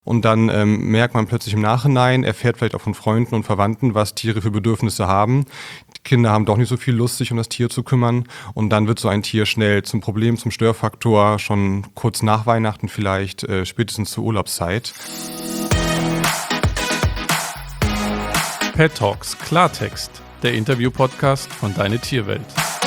Und dann merkt man plötzlich im Nachhinein, erfährt vielleicht auch von Freunden und Verwandten, was Tiere für Bedürfnisse haben. Die Kinder haben doch nicht so viel Lust, sich um das Tier zu kümmern. Und dann wird so ein Tier schnell zum Problem, zum Störfaktor, schon kurz nach Weihnachten vielleicht, spätestens zur Urlaubszeit. Pet Talks Klartext, der Interview-Podcast von Deine Tierwelt.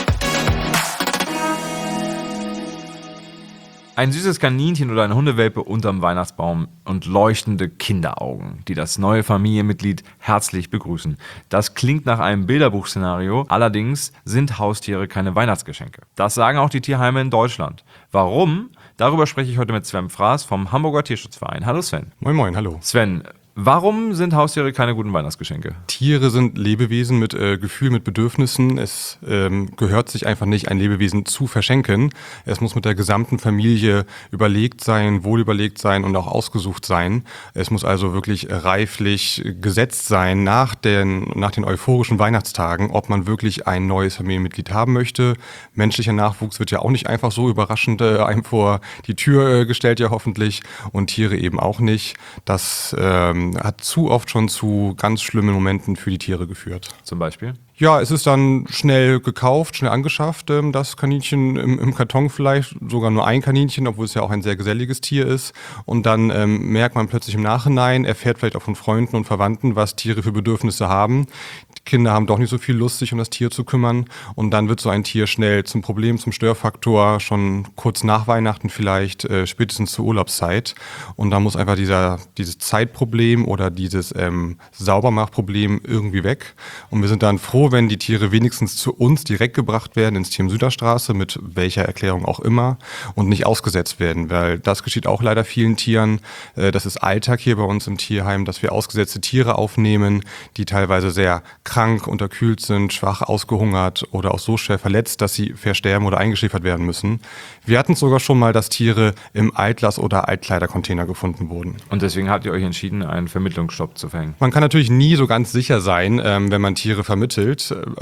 Ein süßes Kaninchen oder eine Hundewelpe unterm Weihnachtsbaum und leuchtende Kinderaugen, die das neue Familienmitglied herzlich begrüßen. Das klingt nach einem Bilderbuchszenario, allerdings sind Haustiere keine Weihnachtsgeschenke. Das sagen auch die Tierheime in Deutschland. Warum? Darüber spreche ich heute mit Sven Fraß vom Hamburger Tierschutzverein. Hallo Sven. Moin moin, hallo. Sven, warum sind Haustiere keine guten Weihnachtsgeschenke? Tiere sind Lebewesen mit Gefühl, mit Bedürfnissen. Es gehört sich einfach nicht, ein Lebewesen zu verschenken. Es muss mit der gesamten Familie überlegt sein, wohlüberlegt sein und auch ausgesucht sein. Es muss also wirklich reiflich gesetzt sein nach den euphorischen Weihnachtstagen, ob man wirklich ein neues Familienmitglied haben möchte. Menschlicher Nachwuchs wird ja auch nicht einfach so überraschend einem vor die Tür gestellt, ja hoffentlich. Und Tiere eben auch nicht. Das hat zu oft schon zu ganz schlimmen Momenten für die Tiere geführt. Zum Beispiel? Ja, es ist dann schnell gekauft, schnell angeschafft, das Kaninchen im Karton vielleicht, sogar nur ein Kaninchen, obwohl es ja auch ein sehr geselliges Tier ist. Und dann merkt man plötzlich im Nachhinein, erfährt vielleicht auch von Freunden und Verwandten, was Tiere für Bedürfnisse haben. Die Kinder haben doch nicht so viel Lust, sich um das Tier zu kümmern. Und dann wird so ein Tier schnell zum Problem, zum Störfaktor, schon kurz nach Weihnachten vielleicht, spätestens zur Urlaubszeit. Und da muss einfach dieses Zeitproblem oder dieses Saubermachproblem irgendwie weg. Und wir sind dann froh, wenn die Tiere wenigstens zu uns direkt gebracht werden ins Tierheim Süderstraße, mit welcher Erklärung auch immer, und nicht ausgesetzt werden, weil das geschieht auch leider vielen Tieren. Das ist Alltag hier bei uns im Tierheim, dass wir ausgesetzte Tiere aufnehmen, die teilweise sehr krank, unterkühlt sind, schwach, ausgehungert oder auch so schwer verletzt, dass sie versterben oder eingeschläfert werden müssen. Wir hatten sogar schon mal, dass Tiere im Altlass- oder Altkleidercontainer gefunden wurden. Und deswegen habt ihr euch entschieden, einen Vermittlungsstopp zu verhängen? Man kann natürlich nie so ganz sicher sein, wenn man Tiere vermittelt,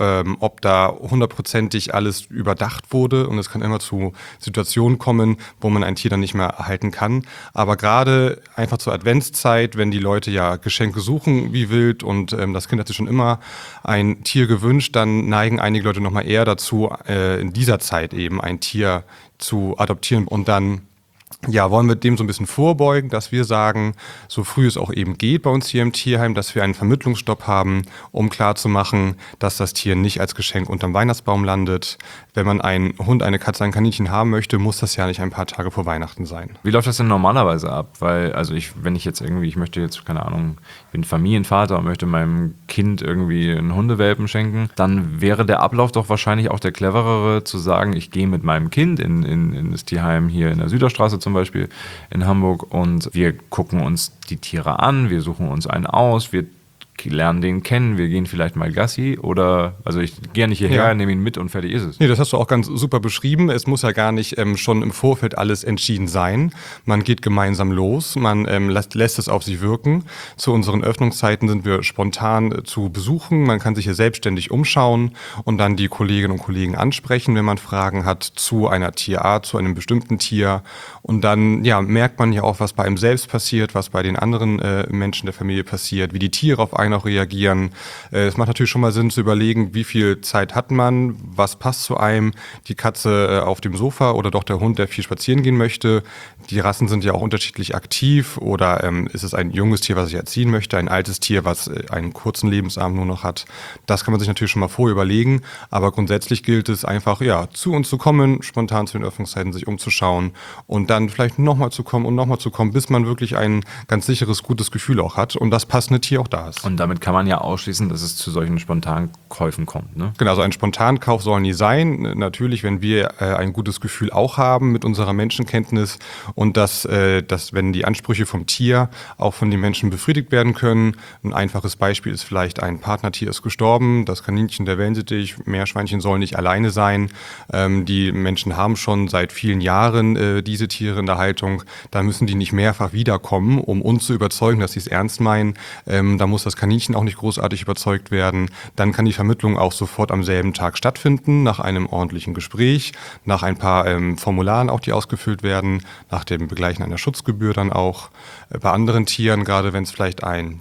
ob da hundertprozentig alles überdacht wurde, und es kann immer zu Situationen kommen, wo man ein Tier dann nicht mehr erhalten kann. Aber gerade einfach zur Adventszeit, wenn die Leute ja Geschenke suchen wie wild und das Kind hat sich schon immer ein Tier gewünscht, dann neigen einige Leute nochmal eher dazu, in dieser Zeit eben ein Tier zu adoptieren. Und dann wollen wir dem so ein bisschen vorbeugen, dass wir sagen, so früh es auch eben geht bei uns hier im Tierheim, dass wir einen Vermittlungsstopp haben, um klarzumachen, dass das Tier nicht als Geschenk unterm Weihnachtsbaum landet. Wenn man einen Hund, eine Katze, ein Kaninchen haben möchte, muss das ja nicht ein paar Tage vor Weihnachten sein. Wie läuft das denn normalerweise ab? Weil, ich möchte jetzt, keine Ahnung, ich bin Familienvater und möchte meinem Kind irgendwie einen Hundewelpen schenken, dann wäre der Ablauf doch wahrscheinlich auch der cleverere, zu sagen, ich gehe mit meinem Kind in das Tierheim hier in der Süderstraße zum Beispiel in Hamburg, und wir gucken uns die Tiere an, wir suchen uns einen aus, wir lernen den kennen, wir gehen vielleicht mal Gassi oder, ich gehe nicht hierher, nehme ihn mit und fertig ist es. Nee, das hast du auch ganz super beschrieben. Es muss ja gar nicht schon im Vorfeld alles entschieden sein. Man geht gemeinsam los, man lässt es auf sich wirken. Zu unseren Öffnungszeiten sind wir spontan zu besuchen. Man kann sich hier selbstständig umschauen und dann die Kolleginnen und Kollegen ansprechen, wenn man Fragen hat zu einer Tierart, zu einem bestimmten Tier. Und dann merkt man ja auch, was bei einem selbst passiert, was bei den anderen Menschen der Familie passiert, wie die Tiere auf einen auch reagieren. Es macht natürlich schon mal Sinn zu überlegen, wie viel Zeit hat man, was passt zu einem, die Katze auf dem Sofa oder doch der Hund, der viel spazieren gehen möchte. Die Rassen sind ja auch unterschiedlich aktiv, oder ist es ein junges Tier, was ich erziehen möchte, ein altes Tier, was einen kurzen Lebensabend nur noch hat. Das kann man sich natürlich schon mal vorher überlegen, aber grundsätzlich gilt es einfach, zu uns zu kommen, spontan zu den Öffnungszeiten sich umzuschauen und dann vielleicht nochmal zu kommen, bis man wirklich ein ganz sicheres, gutes Gefühl auch hat und das passende Tier auch da ist. Und damit kann man ja ausschließen, dass es zu solchen Spontankäufen kommt, ne? Genau, so ein Spontankauf soll nie sein. Natürlich, wenn wir ein gutes Gefühl auch haben mit unserer Menschenkenntnis und dass wenn die Ansprüche vom Tier auch von den Menschen befriedigt werden können. Ein einfaches Beispiel ist vielleicht, ein Partnertier ist gestorben, das Kaninchen, der Wellensittich, Meerschweinchen sollen nicht alleine sein. Die Menschen haben schon seit vielen Jahren diese Tiere in der Haltung. Da müssen die nicht mehrfach wiederkommen, um uns zu überzeugen, dass sie es ernst meinen. Da muss das Kaninchen auch nicht großartig überzeugt werden, dann kann die Vermittlung auch sofort am selben Tag stattfinden, nach einem ordentlichen Gespräch, nach ein paar Formularen auch, die ausgefüllt werden, nach dem Begleichen einer Schutzgebühr dann auch. Bei anderen Tieren, gerade wenn es vielleicht ein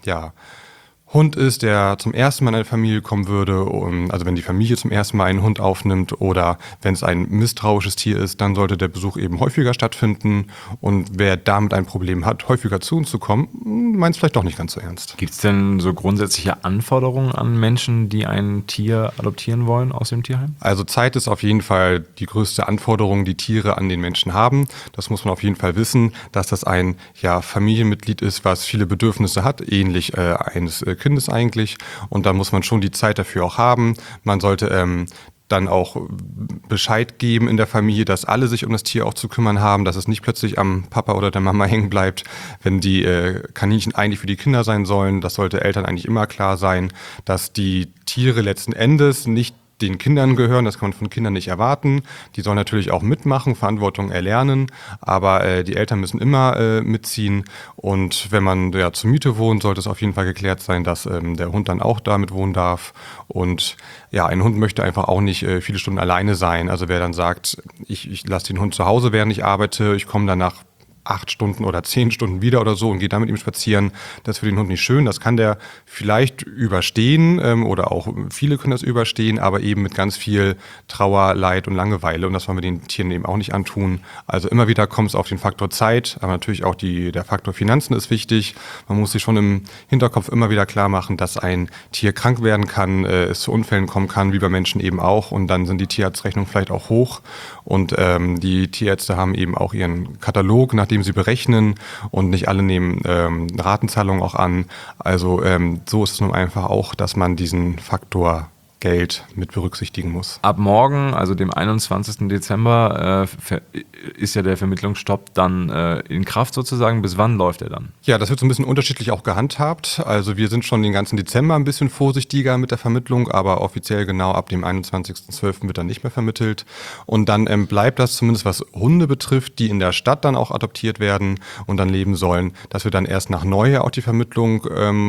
Hund ist, der zum ersten Mal in eine Familie kommen würde, also wenn die Familie zum ersten Mal einen Hund aufnimmt oder wenn es ein misstrauisches Tier ist, dann sollte der Besuch eben häufiger stattfinden. Und wer damit ein Problem hat, häufiger zu uns zu kommen, meint es vielleicht doch nicht ganz so ernst. Gibt es denn so grundsätzliche Anforderungen an Menschen, die ein Tier adoptieren wollen aus dem Tierheim? Also Zeit ist auf jeden Fall die größte Anforderung, die Tiere an den Menschen haben. Das muss man auf jeden Fall wissen, dass das ein Familienmitglied ist, was viele Bedürfnisse hat, ähnlich eines Kindes eigentlich. Und da muss man schon die Zeit dafür auch haben. Man sollte dann auch Bescheid geben in der Familie, dass alle sich um das Tier auch zu kümmern haben, dass es nicht plötzlich am Papa oder der Mama hängen bleibt, wenn die Kaninchen eigentlich für die Kinder sein sollen. Das sollte Eltern eigentlich immer klar sein, dass die Tiere letzten Endes nicht den Kindern gehören, das kann man von Kindern nicht erwarten. Die sollen natürlich auch mitmachen, Verantwortung erlernen, aber die Eltern müssen immer mitziehen. Und wenn man zur Miete wohnt, sollte es auf jeden Fall geklärt sein, dass der Hund dann auch damit wohnen darf. Und ein Hund möchte einfach auch nicht viele Stunden alleine sein. Also wer dann sagt, ich lasse den Hund zu Hause, während ich arbeite, ich komme danach 8 Stunden oder 10 Stunden wieder oder so und geht dann mit ihm spazieren. Das ist für den Hund nicht schön. Das kann der vielleicht überstehen oder auch viele können das überstehen, aber eben mit ganz viel Trauer, Leid und Langeweile. Und das wollen wir den Tieren eben auch nicht antun. Also immer wieder kommt es auf den Faktor Zeit, aber natürlich auch der Faktor Finanzen ist wichtig. Man muss sich schon im Hinterkopf immer wieder klar machen, dass ein Tier krank werden kann, es zu Unfällen kommen kann, wie bei Menschen eben auch. Und dann sind die Tierarztrechnungen vielleicht auch hoch. Und die Tierärzte haben eben auch ihren Katalog, nach dem sie berechnen und nicht alle nehmen Ratenzahlungen auch an. Also so ist es nun einfach auch, dass man diesen Faktor Geld mit berücksichtigen muss. Ab morgen, also dem 21. Dezember, ist ja der Vermittlungsstopp dann in Kraft sozusagen. Bis wann läuft er dann? Ja, das wird so ein bisschen unterschiedlich auch gehandhabt. Also wir sind schon den ganzen Dezember ein bisschen vorsichtiger mit der Vermittlung, aber offiziell genau ab dem 21.12. wird dann nicht mehr vermittelt. Und dann bleibt das zumindest, was Hunde betrifft, die in der Stadt dann auch adoptiert werden und dann leben sollen, dass wir dann erst nach Neujahr auch die Vermittlung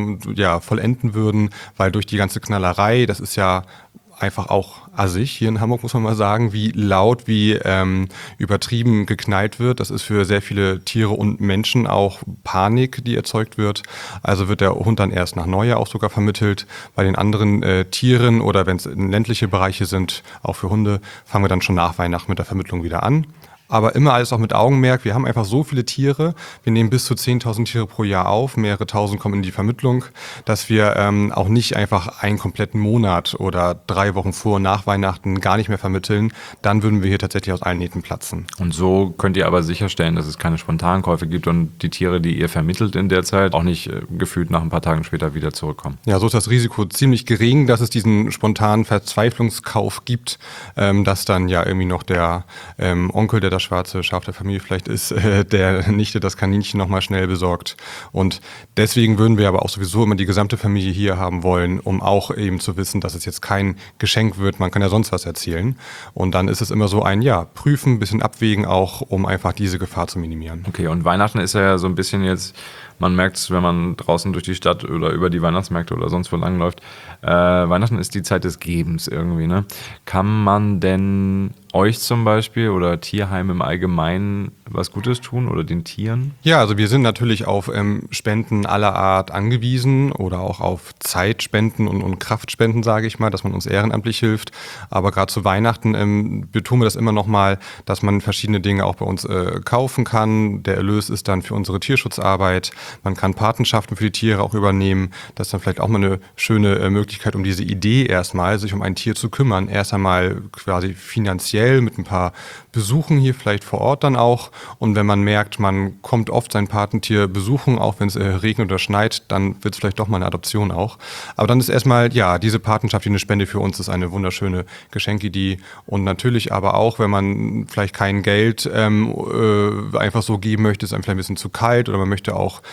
vollenden würden, weil durch die ganze Knallerei, das ist ja einfach auch assig hier in Hamburg, muss man mal sagen, wie laut, wie übertrieben geknallt wird. Das ist für sehr viele Tiere und Menschen auch Panik, die erzeugt wird. Also wird der Hund dann erst nach Neujahr auch sogar vermittelt. Bei den anderen Tieren oder wenn es in ländliche Bereiche sind, auch für Hunde, fangen wir dann schon nach Weihnachten mit der Vermittlung wieder an. Aber immer alles auch mit Augenmerk. Wir haben einfach so viele Tiere. Wir nehmen bis zu 10.000 Tiere pro Jahr auf. Mehrere tausend kommen in die Vermittlung, dass wir auch nicht einfach einen kompletten Monat oder 3 Wochen vor und nach Weihnachten gar nicht mehr vermitteln. Dann würden wir hier tatsächlich aus allen Nähten platzen. Und so könnt ihr aber sicherstellen, dass es keine Spontankäufe gibt und die Tiere, die ihr vermittelt in der Zeit, auch nicht gefühlt nach ein paar Tagen später wieder zurückkommen. Ja, so ist das Risiko ziemlich gering, dass es diesen spontanen Verzweiflungskauf gibt, dass dann ja irgendwie noch der Onkel, der das schwarze Schaf der Familie vielleicht ist, der Nichte das Kaninchen nochmal schnell besorgt. Und deswegen würden wir aber auch sowieso immer die gesamte Familie hier haben wollen, um auch eben zu wissen, dass es jetzt kein Geschenk wird. Man kann ja sonst was erzählen. Und dann ist es immer so ein, prüfen, ein bisschen abwägen auch, um einfach diese Gefahr zu minimieren. Okay, und Weihnachten ist ja so ein bisschen jetzt, man merkt es, wenn man draußen durch die Stadt oder über die Weihnachtsmärkte oder sonst wo langläuft, Weihnachten ist die Zeit des Gebens irgendwie, ne? Kann man denn euch zum Beispiel oder Tierheim im Allgemeinen was Gutes tun oder den Tieren? Ja, also wir sind natürlich auf Spenden aller Art angewiesen oder auch auf Zeitspenden und Kraftspenden, sage ich mal, dass man uns ehrenamtlich hilft. Aber gerade zu Weihnachten betonen wir das immer nochmal, dass man verschiedene Dinge auch bei uns kaufen kann. Der Erlös ist dann für unsere Tierschutzarbeit. Man kann Patenschaften für die Tiere auch übernehmen. Das ist dann vielleicht auch mal eine schöne Möglichkeit, um diese Idee erstmal, sich um ein Tier zu kümmern. Erst einmal quasi finanziell mit ein paar Besuchen hier vielleicht vor Ort dann auch. Und wenn man merkt, man kommt oft sein Patentier besuchen, auch wenn es regnet oder schneit, dann wird es vielleicht doch mal eine Adoption auch. Aber dann ist erstmal, diese Patenschaft, die eine Spende für uns ist, eine wunderschöne Geschenkidee. Und natürlich aber auch, wenn man vielleicht kein Geld einfach so geben möchte, ist einem vielleicht ein bisschen zu kalt oder man möchte auch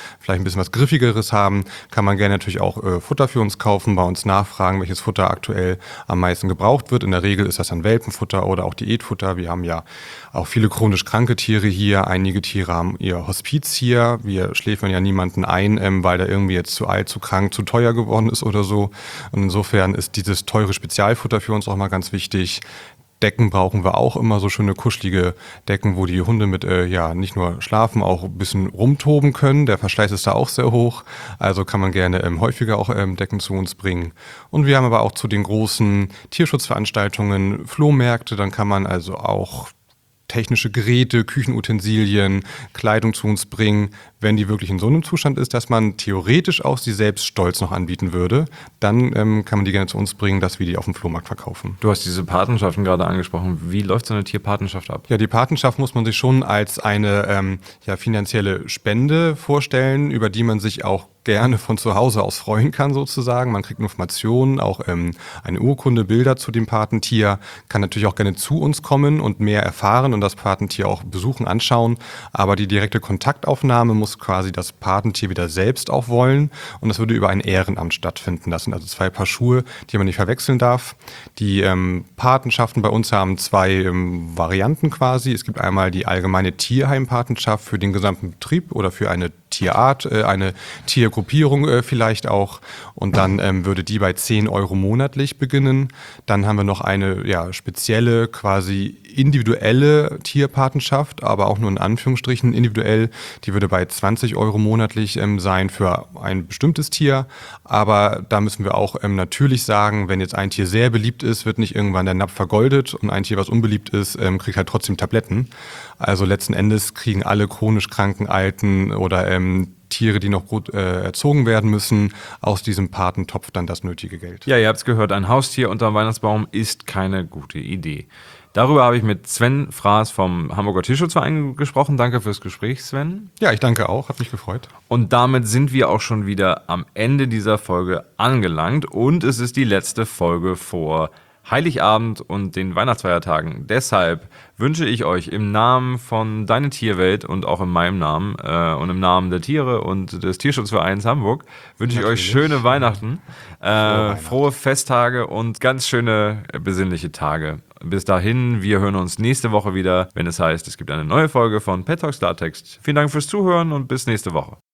vielleicht ein bisschen was Griffigeres haben, kann man gerne natürlich auch Futter für uns kaufen, bei uns nachfragen, welches Futter aktuell am meisten gebraucht wird. In der Regel ist das dann Welpenfutter oder auch Diätfutter. Wir haben ja auch viele chronisch kranke Tiere hier. Einige Tiere haben ihr Hospiz hier. Wir schläfern ja niemanden ein, weil der irgendwie jetzt zu alt, zu krank, zu teuer geworden ist oder so. Und insofern ist dieses teure Spezialfutter für uns auch mal ganz wichtig. Decken brauchen wir auch immer, so schöne kuschelige Decken, wo die Hunde mit nicht nur schlafen, auch ein bisschen rumtoben können. Der Verschleiß ist da auch sehr hoch, also kann man gerne häufiger auch Decken zu uns bringen. Und wir haben aber auch zu den großen Tierschutzveranstaltungen Flohmärkte, dann kann man also auch technische Geräte, Küchenutensilien, Kleidung zu uns bringen. Wenn die wirklich in so einem Zustand ist, dass man theoretisch auch sie selbst stolz noch anbieten würde, dann kann man die gerne zu uns bringen, dass wir die auf dem Flohmarkt verkaufen. Du hast diese Patenschaften gerade angesprochen. Wie läuft so eine Tierpatenschaft ab? Ja, die Patenschaft muss man sich schon als eine finanzielle Spende vorstellen, über die man sich auch gerne von zu Hause aus freuen kann sozusagen. Man kriegt Informationen, auch eine Urkunde, Bilder zu dem Patentier, kann natürlich auch gerne zu uns kommen und mehr erfahren und das Patentier auch besuchen, anschauen. Aber die direkte Kontaktaufnahme muss quasi das Patentier wieder selbst auch wollen und das würde über ein Ehrenamt stattfinden. Das sind also 2 Paar Schuhe, die man nicht verwechseln darf. Die Patenschaften bei uns haben 2 Varianten quasi. Es gibt einmal die allgemeine Tierheimpatenschaft für den gesamten Betrieb oder für eine Tierart, eine Tiergruppierung vielleicht auch. Und dann würde die bei 10 € monatlich beginnen. Dann haben wir noch eine spezielle, quasi individuelle Tierpatenschaft, aber auch nur in Anführungsstrichen individuell. Die würde bei 20 € monatlich sein für ein bestimmtes Tier. Aber da müssen wir auch natürlich sagen, wenn jetzt ein Tier sehr beliebt ist, wird nicht irgendwann der Napf vergoldet und ein Tier, was unbeliebt ist, kriegt halt trotzdem Tabletten. Also letzten Endes kriegen alle chronisch kranken, alten oder Tiere, die noch gut erzogen werden müssen, aus diesem Patentopf dann das nötige Geld. Ja, ihr habt es gehört, ein Haustier unterm Weihnachtsbaum ist keine gute Idee. Darüber habe ich mit Sven Fraß vom Hamburger Tierschutzverein gesprochen. Danke fürs Gespräch, Sven. Ja, ich danke auch, hat mich gefreut. Und damit sind wir auch schon wieder am Ende dieser Folge angelangt und es ist die letzte Folge vor Heiligabend und den Weihnachtsfeiertagen. Deshalb wünsche ich euch im Namen von Deine Tierwelt und auch in meinem Namen und im Namen der Tiere und des Tierschutzvereins Hamburg wünsche ich euch schöne Weihnachten, frohe Festtage und ganz schöne besinnliche Tage. Bis dahin, wir hören uns nächste Woche wieder, wenn es heißt, es gibt eine neue Folge von Pet Talks Klartext. Vielen Dank fürs Zuhören und bis nächste Woche.